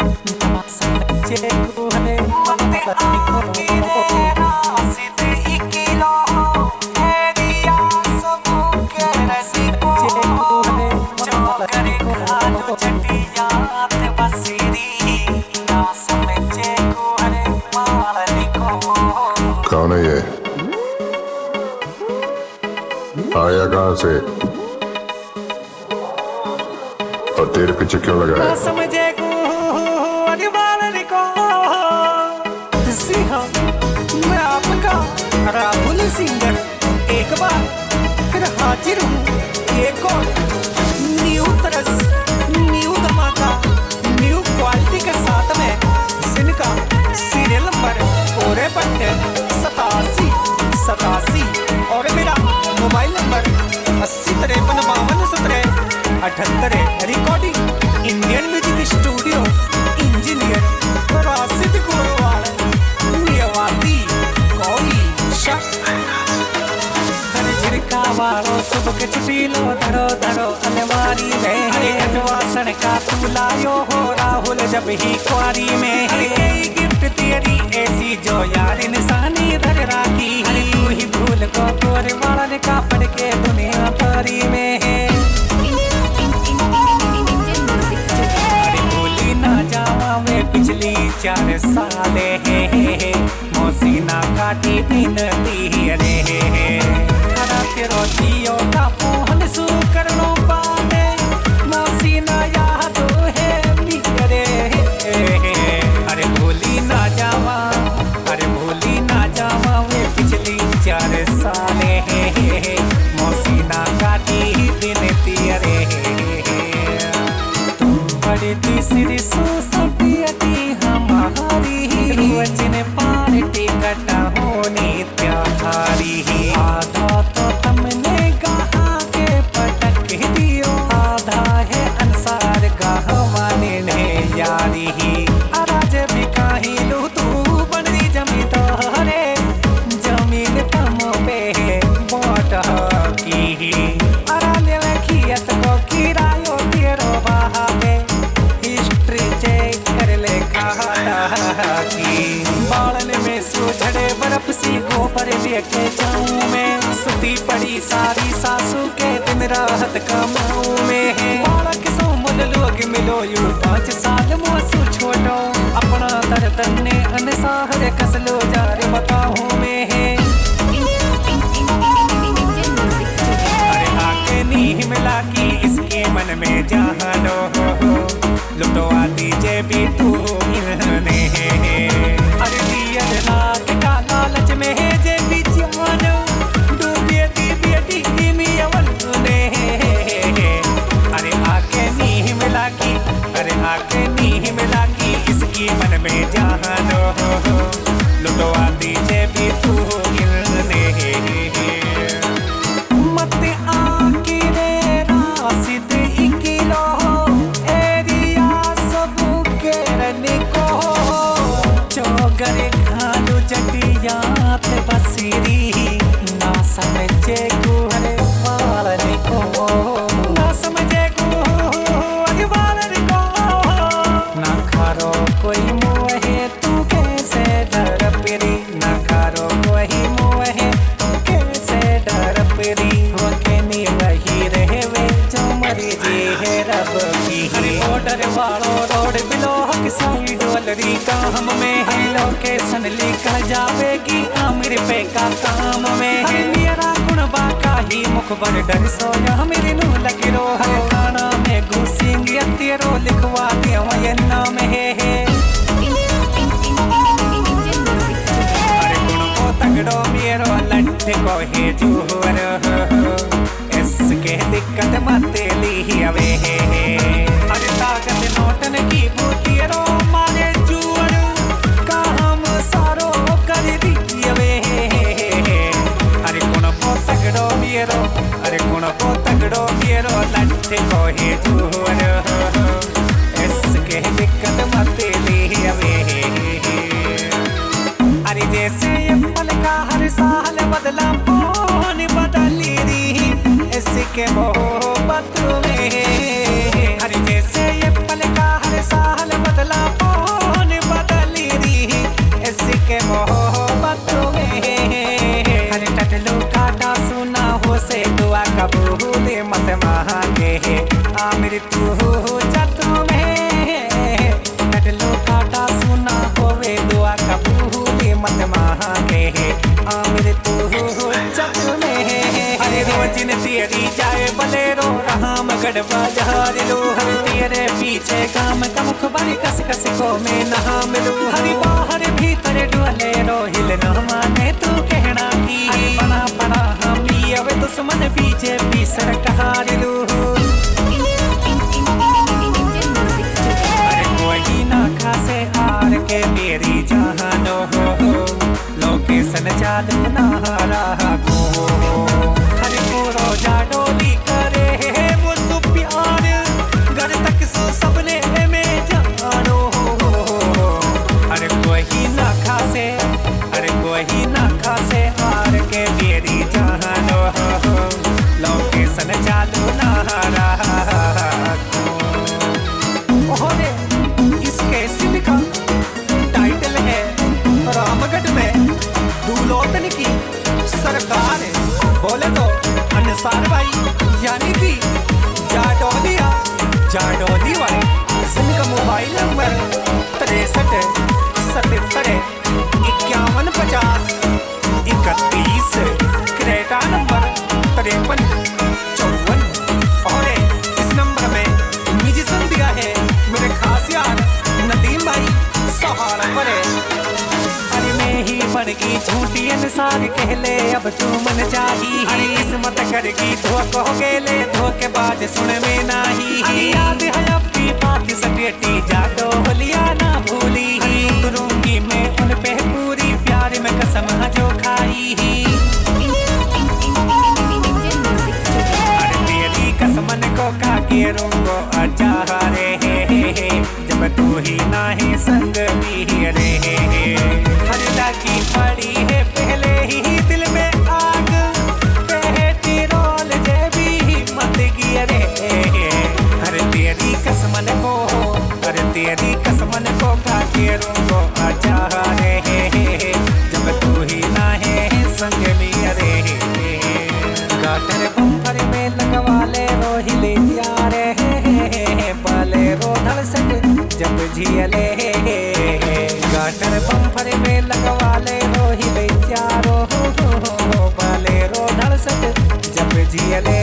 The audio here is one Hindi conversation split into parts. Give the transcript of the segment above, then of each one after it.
कौन है ये? आया कहाँ से और तेरे पीछे क्यों लगा है? समझे को जी हाँ, मैं आपका राहुल सिंगर एक बार फिर हाजिर हूँ। एक और न्यू तरस, न्यू धमाका, न्यू क्वालिटी के साथ में, जिनका सीरियल नंबर पूरे पट्टे 87 और मेरा mobile number 8053521778। Recording Indian music studio, engineer Rashid Gorwal, नियवाती कोई शख्स झिड़का वालों सुबह के छुट्टी लो धरो धरो अलमारी में। अडवासन का तू लायो हो राहुल जब ही कुआरी में। गिफ्ट तेरी ऐसी जो यार निशानी धर राखी, तू ही भूल को तोरे वालन का पड़ के दुनिया तारी में है। अरे भूली ना जावा वे पिछली 4 साल है, मौसीना काटी बिनती रे। तेरो जियो का फोन सु करनो पाने, मौसीना याद है बिगड़े। अरे भूली ना जावा, अरे भूली ना जावा वे पिछली 4 साल है, मौसीना काटी बिनती रे। तुम बड़ी तीसरी सोसाइटी हमारी, वचन पार्टी कटा होने त्यारी। आधा तो तुमने कहा के पटक दियो, आधा है अंसार गहवाने ने यारी। अराज भी काही लू तू बनरी जमी तो हरे, जमीन तम पे मोट की। अराले में खियत को किरायो तेरो बहावे, हिस्ट्री चेक कर ले खाता की। बालन में सुझड़े बर्फ सी गोबर लेके जाऊं मैं, सुती पड़ी सारी सासू के दिन राहत कमाऊं में। बालक सो मुल लोग मिलो यू 5 साल मोसू छोड़ो, अपना दर्द ने अनसार कसलो जार बताऊं मैं। अरे आके नीह मिला की इसके मन में जानो, लुटवा दीजे भी तू मिलने। अरे दिया रात का लालच में है जे भी जानो, डूबे दी बेटी मियावल ने। अरे आके नीह मिला की, अरे आके नीह मिला की इसकी मन में जानो, लुटवा दीजे भी तू मिलने। मत आके रे राशिद इकिलो, एरिया सब के रने को चौगरे खालू जटियात बसीरी। ना समझे गुहरे वालन को, ना समझे गुहरे वालन को, ना खारो कोई मोहे तू कैसे डर पिरी, ना खारो कोई मोहे तू कैसे डर पिरी। वकेनी वही रहे वे जो मरी जी है रब की। ऑर्डर वालों रोड बिलो हक साइड वाली काम में है, लोकेशन लिखल जावेगी आमिर पे का काम में है। मेरा गुण बाका ही मुखबर डर सोया मेरे नू लगी रो है, खाना में घुसेंगे तेरो लिखवा दिया ये नाम है। अरे गुण को तगड़ो मेरो लट्ठे को है जोर, इसके दिक्कत मत ली अवे। अरे ताकत नोटन की बूटी रो मारे जुअर, काम सारो कर दी अवे। अरे गुण को तगड़ो मेरो, अरे गुण को तगड़ो मेरो लट्ठे को है जोर, इसके दिक्कत मत ली अवे। अरे जैसे ये पल का हर साल बदला कौन बदली री, इसके मोहब्बत में। अरे जैसे ये पल का हर साल बदला आजमगढ़ बाजार लो हर तेरे पीछे काम कमुख बड़ी कस कस को मैं नहा मिलू हरी बाहर भीतर डोले रोहिल न माने तू कहना की बना बना हम अब दुश्मन बीजेपी सरकार लू अरे कोई ना खासे हार के मेरी जहानो हो लोकेशन चालू ना रहा को हरे को रोजा डोली करे वो सु प्यार घर तक सो सबने में जानो अरे कोई ना खासे अरे कोई ना खासे हार के मेरी जहानो लोकेशन चालू ना रहा ओरे इसके सिद्ध का टाइटल है रामगढ़ में दूलोतन की सरकार बोले तो अनुसार भाई यानी कि जाडोली वाले जिनका मोबाइल नंबर 63 77 51 50 31 क्रेटा नंबर 53 54 और इस नंबर में म्यूजिशियन दिया है मेरे खास यार नदीम भाई सहारा पर अरे मैं ही बन गई झूठी इंसान कहले अब तू मन चाही अरे किस्मत करगी धोखो गेले धोखेबाज सुन में नाही याद है अपनी बात सटेटी जाडो होलिया ना भूली करूंगी मैं उन पे पूरी प्यार में कसम जो खाई अरे तेरी कसमन को का केरूंगो अच्छा रे जब तू ही ना है संग भी रे हरिदा की पड़ी है पहले ही दिल में आग पहटी रोल जे भी मत गिया रे अरे तेरी कसमन को अरे तेरी कसमन को का केरूंगो अच्छा रे जब तू ही ना है संग भी रे गाटर बम्पर में लगवा ले रोहिले यारे पाले रो धड़ सक जब झियले गाटर बम्पर में लगवा ले रोहिले यारो पाले रो धड़ सक जब झियले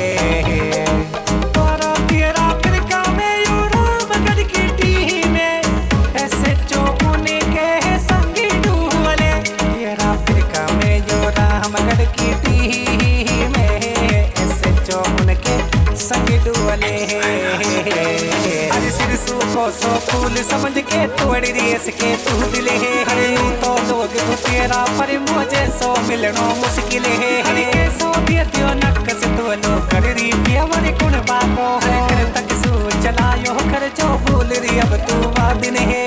तारा तेरा फिरका में यू रामगढ़ की टीम में ऐसे चौकोने के संगी डूले तेरा फिरका में यू रामगढ़ की टीम में ऐसे चौकोने के संगी डूले अरे सिरसू को सो फूल समझ के तोड़ी रेस के तू दिले अरे तो लोग तो तेरा पर मुझे सो मिलनो मुश्किल है अरे सो दियो नक से तो लो कर री पियावर कुण बाको है कर तक सू चलायो कर जो भूल री अब तू वादिन है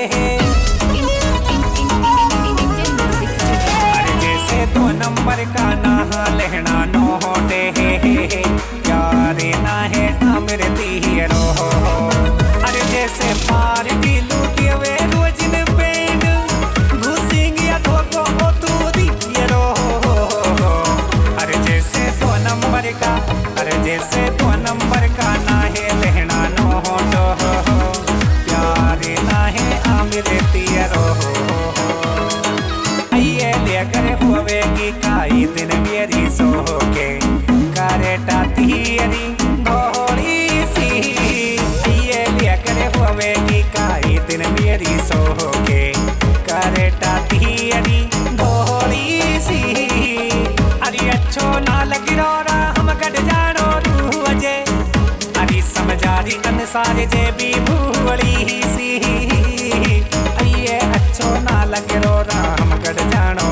अरे जैसे 2 नंबर का ना लेना नो होते है यारे ना है मेरे तीरो अरे जैसे पार की लूटी वे रोजिन पेड़ घुसेंगे या धोखो हो तू दियो अरे जैसे 2 नंबर का अरे जैसे 2 नंबर का ना है लेना नो होटो प्यारे ना है मेरे तीरो आइए लेकर होवेगी काई दिन मेरी सो के कारेटा तिहरी घोड़ी सी ये लेकर होवेगी काई दिन मेरी सो के कारेटा तिहरी घोड़ी सी अरे अच्छो ना लगी रोरा हम कट जानो रू अजे अरे समझारी अनुसार जे भी भूली सी ये अच्छो ना लगे रोरा हम कट जानो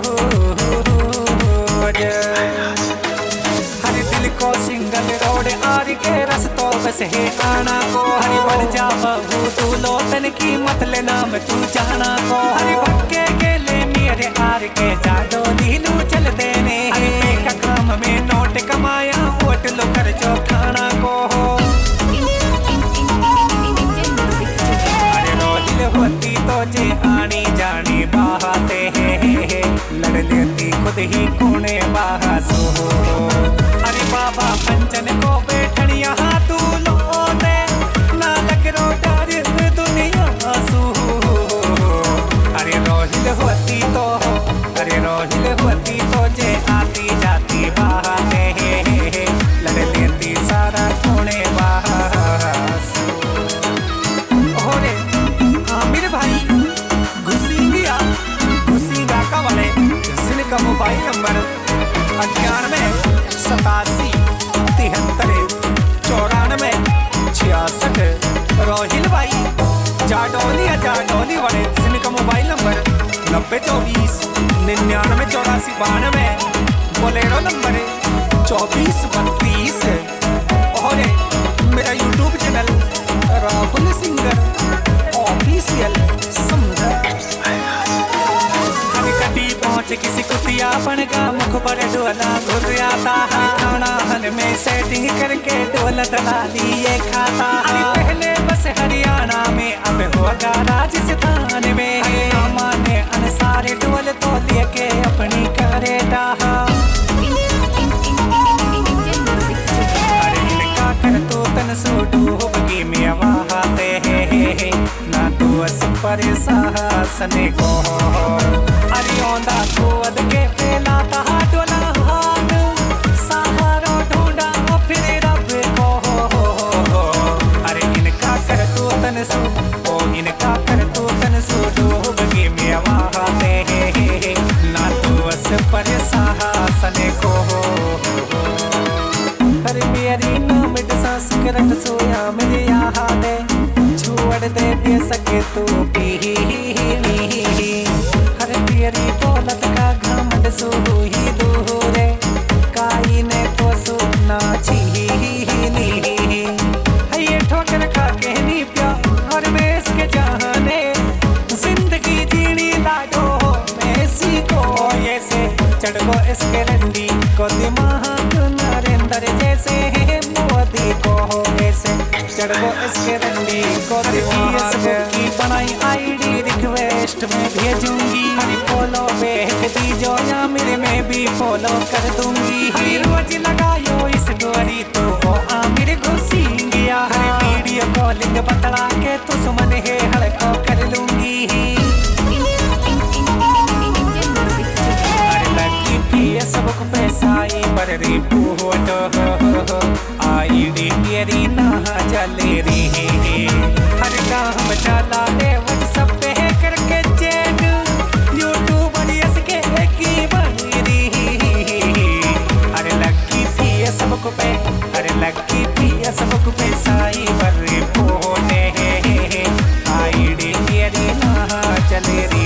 हर दिल को सिंगल रोड आर के रस्तों बस है आना को हरी बढ़ जा बहू तू लोतन की मतले नाम तू जाना को हरी भक्के गेले मेरे आर के जाडो लीलू चल देने का काम में नोट कमाया वोट लो खर्चो खाना को अरे रोहिल होती तो जे आनी जानी बाहते लड़ लेती खुद ही कोने बासो अरे बाबा पंचन को बैठन यहाँ तू लोटे ना लग रो डर दुनिया सू अरे रोहिल होती तो अरे रोहिल होती तो जे आती जाती बाहते लड़ लेती सारा कोने नंबर 9187939466। रोहिल भाई जाडोली वाले जिनका मोबाइल नंबर 9024998492, बोलेरो नंबर 2432। और मेरा YouTube channel Rahul singer official समझा। कभी पहुंच किसी कुतिया बन का मुख पर डोला घुर आता है, खाना हन में सेटिंग करके डोला दला लिए खाता है। पहले बस हरियाणा में अब होगा राजस्थान में, माने अनुसार डोल तो लेके अपनी करे डाहा। कर तो तन सो डूबगी में वहाते हैं ना तो अस परेशाने को। अरियोंदा को अद के फैलाता डोला हाथ, सहारा ढूंढा फिर रब को। अरे इनका कर तो तन सो, ओ इनका कर तो तन सो डूबगी में वहाते हैं ना तो अस परेशाने को। अरे मेरी नाम सांस करट सोया मेरे यहाँ दे, छोड़ दे पी सके तू पी। हर तेरी दौलत का घमंड सो ही दूरे, काई ने तो सुना छी। ये ठोकर खा के नहीं प्यार में इसके जहाने, जिंदगी जीनी लाडो में सीखो। ये से चढ़ गो इसके रंडी को दिमाग नरेंद्र जैसे मोदी को ऐसे चढ़ गो इसके रंडी को दिमाग की बनाई आईडी रिक्वेस्ट में भेजूंगी। फॉलो बैक दीजो या मेरे में भी फॉलो कर दूंगी। रोज लगायो इस गोरी तो आमिर घुसेंगिया, वीडियो कॉलिंग बतला के तो सुमन है हड़को कर लूंगी। सबको पैसाई पर री फोटो आईडी मेरी ना चले री। हर काम चला ले व्हाट्सएप पे करके चैट, यूट्यूब के की बनी री। अरे लगी थी सबको पे, अरे लगी थी सबको पैसाई पर री फोटो आईडी मेरी ना चले री।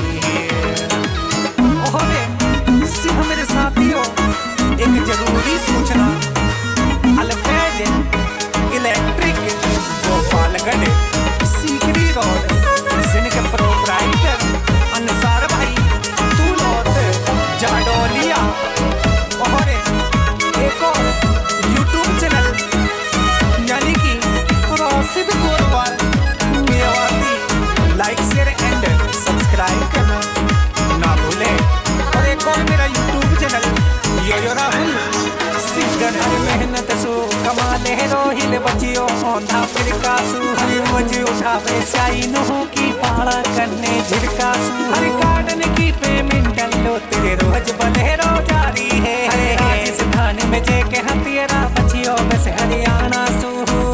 मेरे साथियों एक जरूरी सूचना, अल्फेज इलेक्ट्रिक गोपालगढ़ सीकरी रोड जिनके प्रोप्राइटर अनुसार भाई तूलोत जाडोलिया, और एक और यूट्यूब चैनल यानी कि Rashid Gorwal Mewati, like share and subscribe करना ना भूले। और एक और मेरा YouTube channel yo Rahul singer. मेहनत सो कमा ले रोहिल बचियो औंधा फिर कासू, हरी रोज उठावे शाइन हो की पाड़ा करने झिड़कासू। हर गार्डन की पेमेंट लो तेरे रोज बने रो जारी है। राजस्थान में जे के हथियारा बचियो बस हरियाणा सू।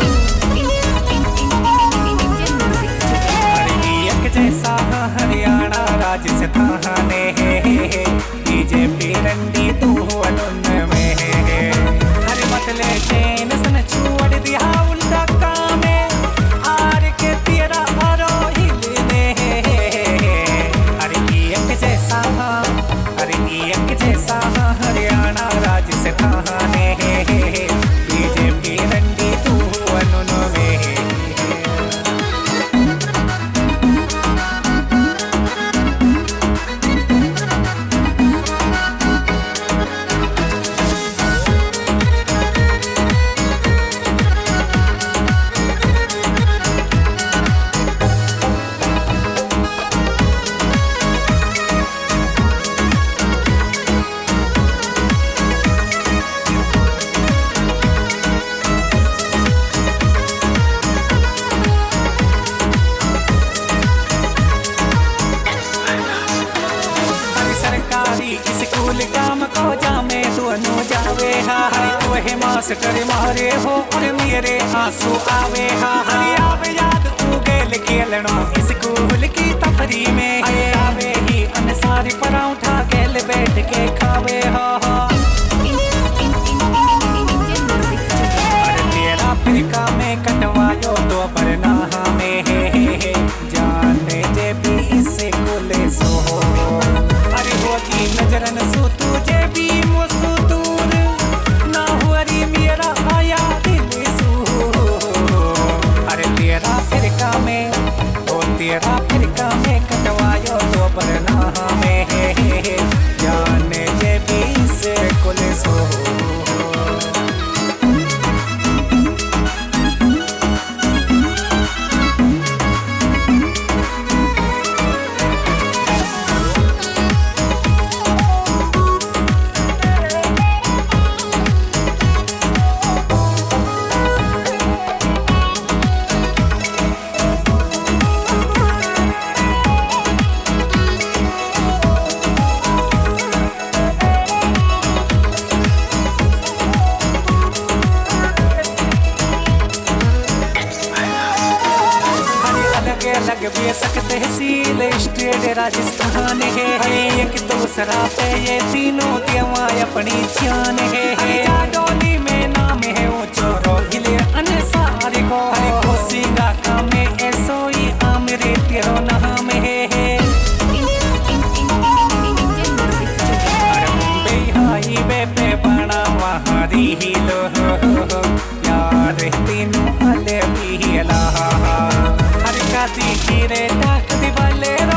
जैसा हरियाणा राजस्थान है, बीजेपी रंडी तू में है। हर मतले चैन सन छोड़ दिया उल्टा काम, आर के तेरा रोहिल ने। अरे एक जैसा, अरे एक जैसा हरियाणा राजस्थान है, बीजेपी रंडी तू में है। स्कूल काम को जामे दोनों जावे हा। तोहे मास्टर मारे हो और मेरे आंसू आवे हा। आवे याद उगेल खेलनो स्कूल की तफरी में, आवे ही अनसारी पराउठा गेल बैठ के खावे। अफ्रीका में कटवायो तो बरना में जाने जे बीस कुलिस हो अलग बेसक तहसील स्टेट राजस्थान है एक दूसरा पे ये तीनों देवा अपनी जान है डोली में नाम है वो चोरो हिले अनसार को खुशीगा का में ऐसो ही आमरे तेरो नाम है हाईवे पे बना वहाँ रीलो यार तीनों हले भी ला हीरे डाक दिवाले